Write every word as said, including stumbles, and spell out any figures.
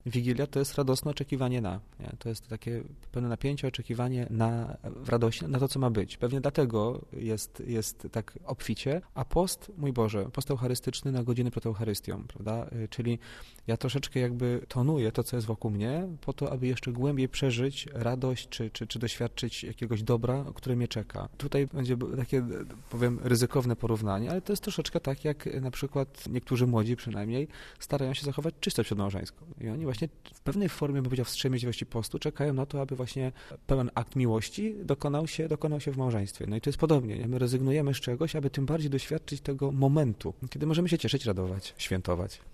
Wigilia to jest radosne oczekiwanie na. Nie? To jest takie pełne napięcie, oczekiwanie na, w radości, na to, co ma być. Pewnie dlatego jest, jest tak obficie, a post, mój Boże, post eucharystyczny na godzinę przed Eucharystią, prawda? Czyli ja troszeczkę jakby tonuję to, co jest wokół mnie, po to, aby jeszcze głębiej przeżyć radość, czy, czy, czy doświadczyć jakiegoś dobra, które mnie czeka. Tutaj będzie takie, powiem, ryzykowne porównanie, ale to jest troszeczkę tak, jak na przykład niektórzy młodzi przynajmniej starają się zachować czystość przedmałżeńską. I oni właśnie w pewnej formie, bym powiedział, wstrzemięźliwości postu czekają na to, aby właśnie pełen akt miłości dokonał się, dokonał się w małżeństwie. No i to jest podobnie. Nie? My rezygnujemy z czegoś, aby tym bardziej doświadczyć tego momentu, kiedy możemy się cieszyć, radować, świętować.